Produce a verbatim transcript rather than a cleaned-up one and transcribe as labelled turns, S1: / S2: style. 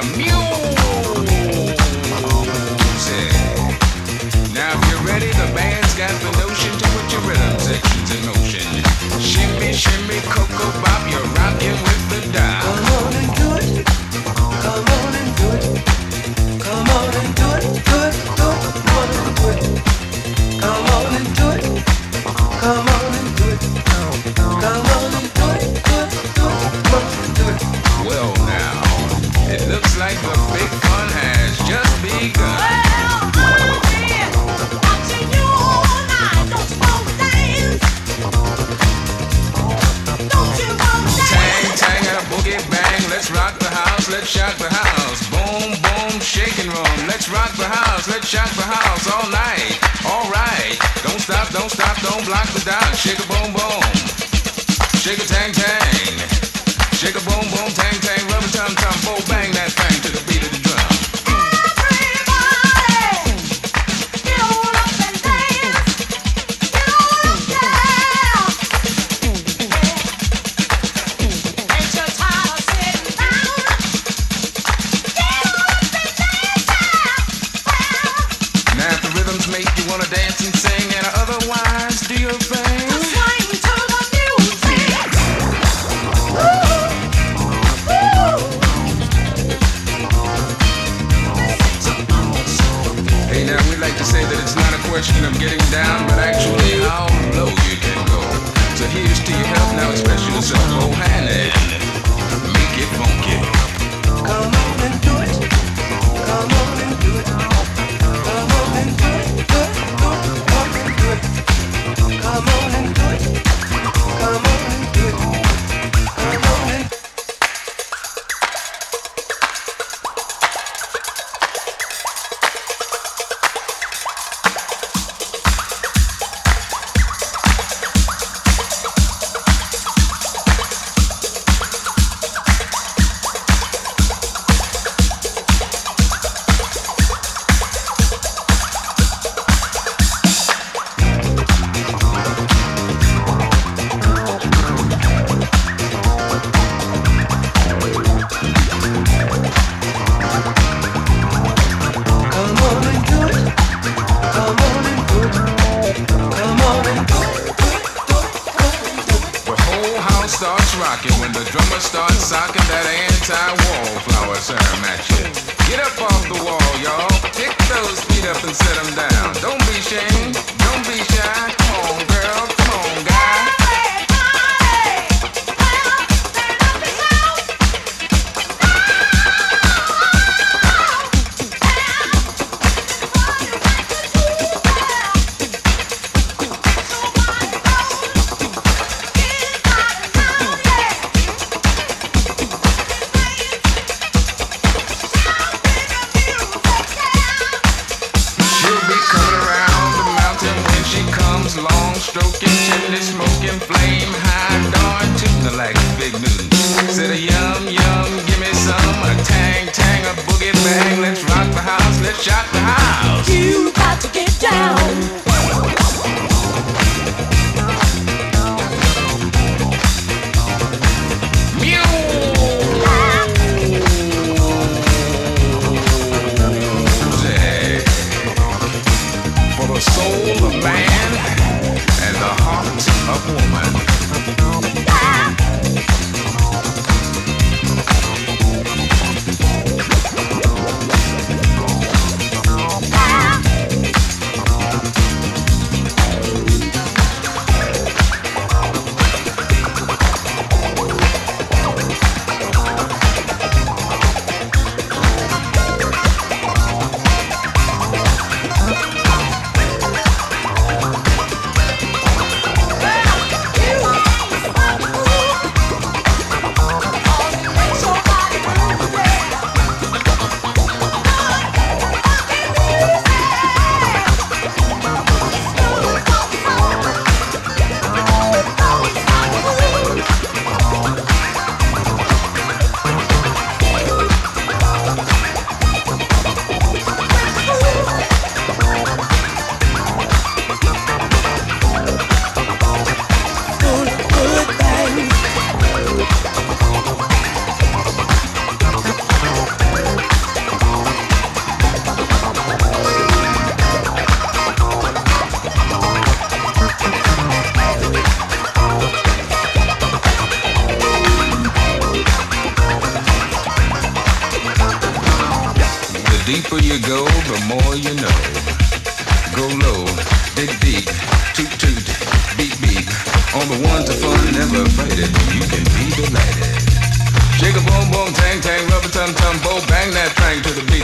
S1: music. Now if you're ready, the band's got the notion to put your rhythm sections in motion. Shimmy, shimmy, cocoa bop, you're rocking with the dial.
S2: Come on and do it. Come on and do it. Come on and do it. Do it, do it. Come on and do it. Come on and do it. Come on and do it. Come on and do it. Do it, do it. Come on and do it.
S1: Well now, it looks like the big fun has just begun. Let's rock the house, let's shock the house. Boom, boom, shaking room. Let's rock the house, let's shock the house all night. All right, don't stop, don't stop, don't block the dot. Shake a boom, boom. Shake a tang, tang. Shake a boom, boom, tang, tang. Rub a tum, tum, bo, bang that thing to the beat of the drum. Dance and sing and otherwise do your thing.
S3: Just swing to the music. Ooh, ooh.
S1: Hey, now we like to say that it's not a question of getting down, but actually how low you can go. So here's to your health now, express yourself, go hand in, make it funky.
S2: Come on and do it. Come on and do it. Come on and do it. Do it, do it. Come on and do it. Come on and do it. Come on and
S1: when the drummer starts socking that anti-wallflower serum at you. Get up off the wall, y'all. Pick those feet up and set them down. Don't be ashamed. Don't be shy. Come on, girl. Come on, guy. She'll be deeper you go, the more you know. Go low, dig deep, toot toot, beep beep. On the one to fun, never fight it. You can be delighted. Shake a boom boom, tang tang, rubber tum tum, bo bang that thing to the beat.